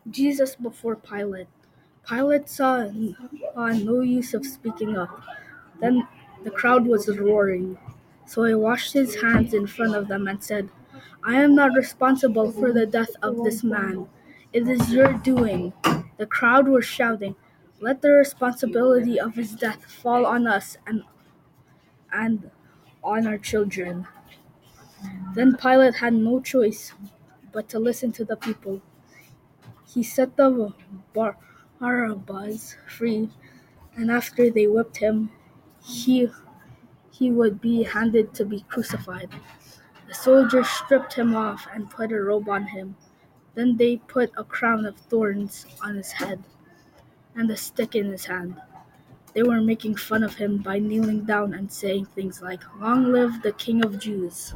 Jesus before Pilate. Pilate saw no use of speaking up. Then the crowd was roaring. So he washed his hands in front of them and said, I am not responsible for the death of this man. It is your doing. The crowd was shouting, Let the responsibility of his death fall on us and on our children. Then Pilate had no choice but to listen to the people. He set the Barabbas free, and after they whipped him, he would be handed to be crucified. The soldiers stripped him off and put a robe on him. Then they put a crown of thorns on his head and a stick in his hand. They were making fun of him by kneeling down and saying things like, Long live the King of Jews!